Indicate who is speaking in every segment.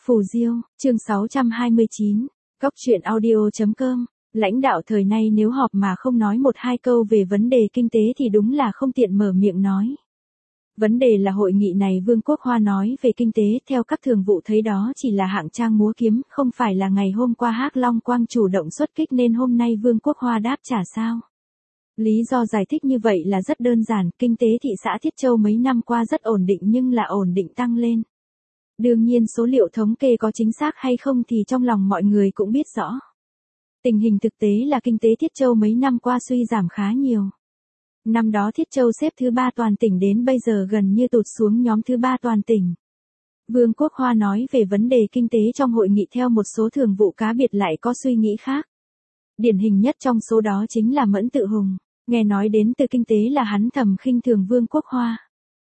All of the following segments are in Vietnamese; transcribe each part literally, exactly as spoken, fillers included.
Speaker 1: Phù Diêu, chương sáu trăm hai mươi chín, Cóc truyện audio chấm com. Lãnh đạo thời nay nếu họp mà không nói một hai câu về vấn đề kinh tế thì đúng là không tiện mở miệng nói. Vấn đề là hội nghị này Vương Quốc Hoa nói về kinh tế theo các thường vụ thấy đó chỉ là hạng trang múa kiếm, không phải là ngày hôm qua Hắc Long Quang chủ động xuất kích nên hôm nay Vương Quốc Hoa đáp trả sao. Lý do giải thích như vậy là rất đơn giản, kinh tế thị xã Thiết Châu mấy năm qua rất ổn định nhưng là ổn định tăng lên. Đương nhiên số liệu thống kê có chính xác hay không thì trong lòng mọi người cũng biết rõ. Tình hình thực tế là kinh tế Thiết Châu mấy năm qua suy giảm khá nhiều. Năm đó Thiết Châu xếp thứ ba toàn tỉnh đến bây giờ gần như tụt xuống nhóm thứ ba toàn tỉnh. Vương Quốc Hoa nói về vấn đề kinh tế trong hội nghị theo một số thường vụ cá biệt lại có suy nghĩ khác. Điển hình nhất trong số đó chính là Mẫn Tự Hùng, nghe nói đến từ kinh tế là hắn thầm khinh thường Vương Quốc Hoa.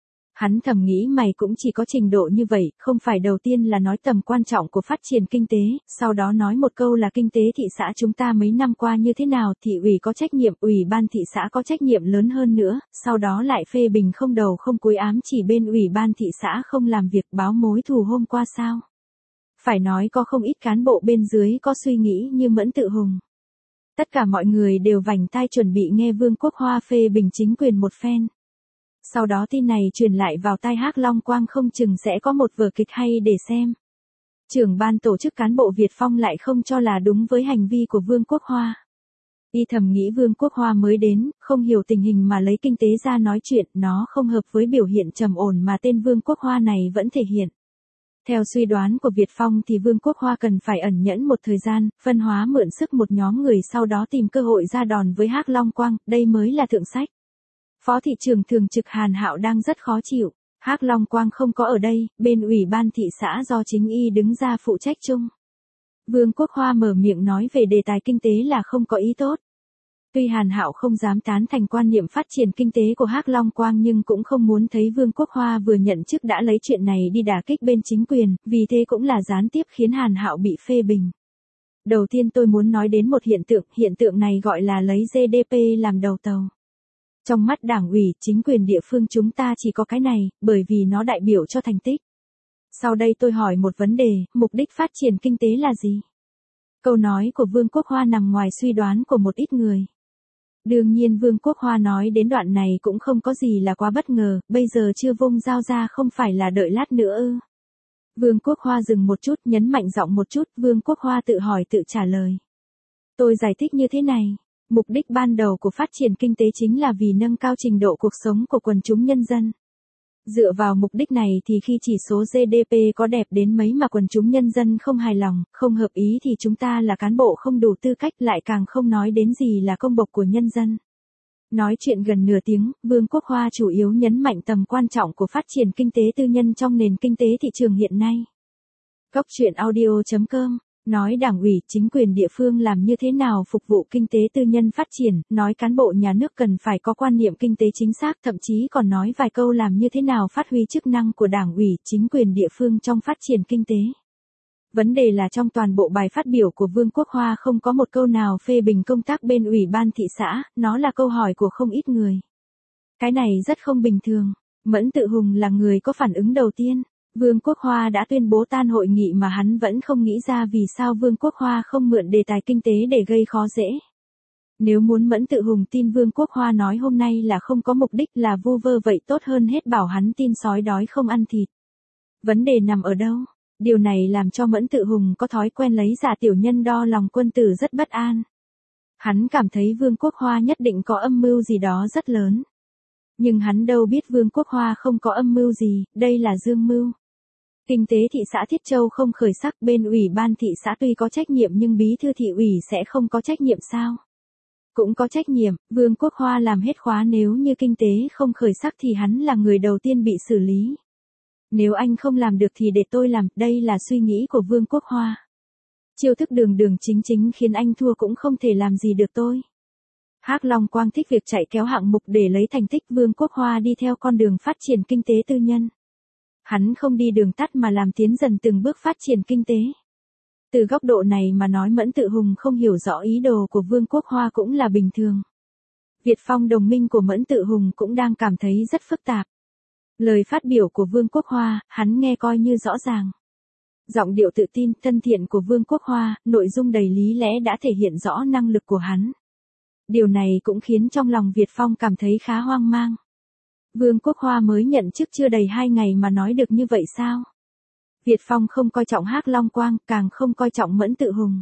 Speaker 1: Hắn thầm nghĩ mày cũng chỉ có trình độ như vậy, không phải đầu tiên là nói tầm quan trọng của phát triển kinh tế, sau đó nói một câu là kinh tế thị xã chúng ta mấy năm qua như thế nào, thị ủy có trách nhiệm, ủy ban thị xã có trách nhiệm lớn hơn nữa, sau đó lại phê bình không đầu không cuối ám chỉ bên ủy ban thị xã không làm việc báo mối thù hôm qua sao. Phải nói có không ít cán bộ bên dưới có suy nghĩ như Mẫn Tự Hùng. Tất cả mọi người đều vành tai chuẩn bị nghe Vương Quốc Hoa phê bình chính quyền một phen. Sau đó tin này truyền lại vào tai Hắc Long Quang không chừng sẽ có một vở kịch hay để xem. Trưởng ban tổ chức cán bộ Việt Phong lại không cho là đúng với hành vi của Vương Quốc Hoa. Y thầm nghĩ Vương Quốc Hoa mới đến, không hiểu tình hình mà lấy kinh tế ra nói chuyện, nó không hợp với biểu hiện trầm ổn mà tên Vương Quốc Hoa này vẫn thể hiện. Theo suy đoán của Việt Phong thì Vương Quốc Hoa cần phải ẩn nhẫn một thời gian, phân hóa mượn sức một nhóm người sau đó tìm cơ hội ra đòn với Hắc Long Quang, đây mới là thượng sách. Phó thị trưởng thường trực Hàn Hạo đang rất khó chịu, Hắc Long Quang không có ở đây, bên ủy ban thị xã do chính y đứng ra phụ trách chung. Vương Quốc Hoa mở miệng nói về đề tài kinh tế là không có ý tốt. Tuy Hàn Hạo không dám tán thành quan niệm phát triển kinh tế của Hắc Long Quang nhưng cũng không muốn thấy Vương Quốc Hoa vừa nhận chức đã lấy chuyện này đi đả kích bên chính quyền, vì thế cũng là gián tiếp khiến Hàn Hạo bị phê bình. Đầu tiên tôi muốn nói đến một hiện tượng, hiện tượng này gọi là lấy giê đê pê làm đầu tàu. Trong mắt đảng ủy, chính quyền địa phương chúng ta chỉ có cái này, bởi vì nó đại biểu cho thành tích. Sau đây tôi hỏi một vấn đề, mục đích phát triển kinh tế là gì? Câu nói của Vương Quốc Hoa nằm ngoài suy đoán của một ít người. Đương nhiên Vương Quốc Hoa nói đến đoạn này cũng không có gì là quá bất ngờ, bây giờ chưa vung dao ra không phải là đợi lát nữa ư. Vương Quốc Hoa dừng một chút, nhấn mạnh giọng một chút, Vương Quốc Hoa tự hỏi tự trả lời. Tôi giải thích như thế này. Mục đích ban đầu của phát triển kinh tế chính là vì nâng cao trình độ cuộc sống của quần chúng nhân dân. Dựa vào mục đích này thì khi chỉ số giê đê pê có đẹp đến mấy mà quần chúng nhân dân không hài lòng, không hợp ý thì chúng ta là cán bộ không đủ tư cách, lại càng không nói đến gì là công bộc của nhân dân. Nói chuyện gần nửa tiếng, Vương Quốc Hoa chủ yếu nhấn mạnh tầm quan trọng của phát triển kinh tế tư nhân trong nền kinh tế thị trường hiện nay. Cóc truyện audio chấm com nói đảng ủy, chính quyền địa phương làm như thế nào phục vụ kinh tế tư nhân phát triển, nói cán bộ nhà nước cần phải có quan niệm kinh tế chính xác, thậm chí còn nói vài câu làm như thế nào phát huy chức năng của đảng ủy, chính quyền địa phương trong phát triển kinh tế. Vấn đề là trong toàn bộ bài phát biểu của Vương Quốc Hoa không có một câu nào phê bình công tác bên ủy ban thị xã, nó là câu hỏi của không ít người. Cái này rất không bình thường. Mẫn Tự Hùng là người có phản ứng đầu tiên. Vương Quốc Hoa đã tuyên bố tan hội nghị mà hắn vẫn không nghĩ ra vì sao Vương Quốc Hoa không mượn đề tài kinh tế để gây khó dễ. Nếu muốn Mẫn Tự Hùng tin Vương Quốc Hoa nói hôm nay là không có mục đích là vu vơ vậy tốt hơn hết bảo hắn tin sói đói không ăn thịt. Vấn đề nằm ở đâu? Điều này làm cho Mẫn Tự Hùng có thói quen lấy giả tiểu nhân đo lòng quân tử rất bất an. Hắn cảm thấy Vương Quốc Hoa nhất định có âm mưu gì đó rất lớn. Nhưng hắn đâu biết Vương Quốc Hoa không có âm mưu gì, đây là dương mưu. Kinh tế thị xã Thiết Châu không khởi sắc, bên ủy ban thị xã tuy có trách nhiệm nhưng bí thư thị ủy sẽ không có trách nhiệm sao? Cũng có trách nhiệm, Vương Quốc Hoa làm hết khóa, nếu như kinh tế không khởi sắc thì hắn là người đầu tiên bị xử lý. Nếu anh không làm được thì để tôi làm, đây là suy nghĩ của Vương Quốc Hoa. Chiêu thức đường đường chính chính khiến anh thua cũng không thể làm gì được tôi. Hắc Long Quang thích việc chạy kéo hạng mục để lấy thành tích, Vương Quốc Hoa đi theo con đường phát triển kinh tế tư nhân. Hắn không đi đường tắt mà làm tiến dần từng bước phát triển kinh tế. Từ góc độ này mà nói Mẫn Tự Hùng không hiểu rõ ý đồ của Vương Quốc Hoa cũng là bình thường. Việt Phong đồng minh của Mẫn Tự Hùng cũng đang cảm thấy rất phức tạp. Lời phát biểu của Vương Quốc Hoa, hắn nghe coi như rõ ràng. Giọng điệu tự tin, thân thiện của Vương Quốc Hoa, nội dung đầy lý lẽ đã thể hiện rõ năng lực của hắn. Điều này cũng khiến trong lòng Việt Phong cảm thấy khá hoang mang. Vương Quốc Hoa mới nhận chức chưa đầy hai ngày mà nói được như vậy sao? Việt Phong không coi trọng Hắc Long Quang, càng không coi trọng Mẫn Tự Hùng.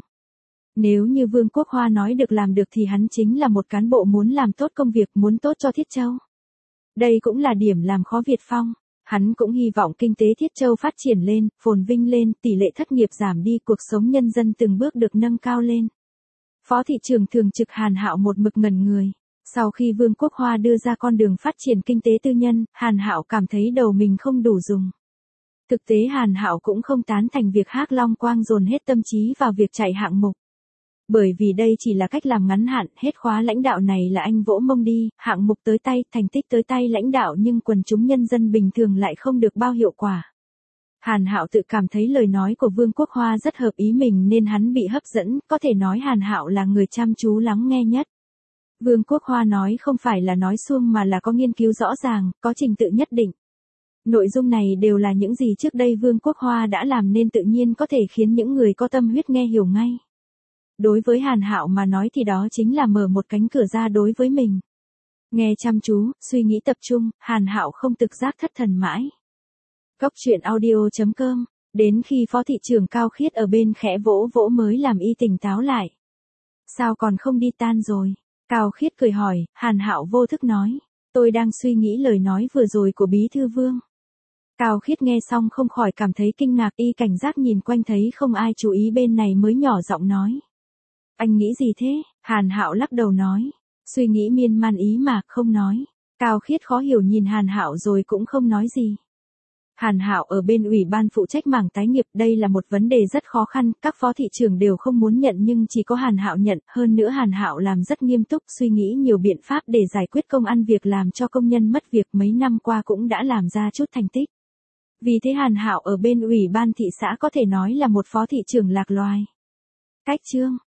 Speaker 1: Nếu như Vương Quốc Hoa nói được làm được thì hắn chính là một cán bộ muốn làm tốt công việc, muốn tốt cho Thiết Châu. Đây cũng là điểm làm khó Việt Phong. Hắn cũng hy vọng kinh tế Thiết Châu phát triển lên, phồn vinh lên, tỷ lệ thất nghiệp giảm đi, cuộc sống nhân dân từng bước được nâng cao lên. Phó thị trưởng thường trực Hàn Hạo một mực ngẩn người. Sau khi Vương Quốc Hoa đưa ra con đường phát triển kinh tế tư nhân, Hàn Hạo cảm thấy đầu mình không đủ dùng. Thực tế Hàn Hạo cũng không tán thành việc Hắc Long Quang dồn hết tâm trí vào việc chạy hạng mục. Bởi vì đây chỉ là cách làm ngắn hạn, hết khóa lãnh đạo này là anh vỗ mông đi, hạng mục tới tay, thành tích tới tay lãnh đạo nhưng quần chúng nhân dân bình thường lại không được bao hiệu quả. Hàn Hạo tự cảm thấy lời nói của Vương Quốc Hoa rất hợp ý mình nên hắn bị hấp dẫn, có thể nói Hàn Hạo là người chăm chú lắng nghe nhất. Vương Quốc Hoa nói không phải là nói suông mà là có nghiên cứu rõ ràng, có trình tự nhất định. Nội dung này đều là những gì trước đây Vương Quốc Hoa đã làm nên tự nhiên có thể khiến những người có tâm huyết nghe hiểu ngay. Đối với Hàn Hạo mà nói thì đó chính là mở một cánh cửa ra đối với mình. Nghe chăm chú, suy nghĩ tập trung, Hàn Hạo không tự giác thất thần mãi. Góc truyện audio chấm com, đến khi Phó thị trưởng Cao Khiết ở bên khẽ vỗ vỗ mới làm y tỉnh táo lại. Sao còn không đi tan rồi? Cao Khiết cười hỏi, Hàn Hạo vô thức nói, tôi đang suy nghĩ lời nói vừa rồi của Bí Thư Vương. Cao Khiết nghe xong không khỏi cảm thấy kinh ngạc, y cảnh giác nhìn quanh thấy không ai chú ý bên này mới nhỏ giọng nói. Anh nghĩ gì thế? Hàn Hạo lắc đầu nói. Suy nghĩ miên man ý mà, không nói. Cao Khiết khó hiểu nhìn Hàn Hạo rồi cũng không nói gì. Hàn Hạo ở bên ủy ban phụ trách mảng tái nghiệp, đây là một vấn đề rất khó khăn, các phó thị trưởng đều không muốn nhận nhưng chỉ có Hàn Hạo nhận, hơn nữa Hàn Hạo làm rất nghiêm túc, suy nghĩ nhiều biện pháp để giải quyết công ăn việc làm cho công nhân mất việc, mấy năm qua cũng đã làm ra chút thành tích. Vì thế Hàn Hạo ở bên ủy ban thị xã có thể nói là một phó thị trưởng lạc loài. Cách chương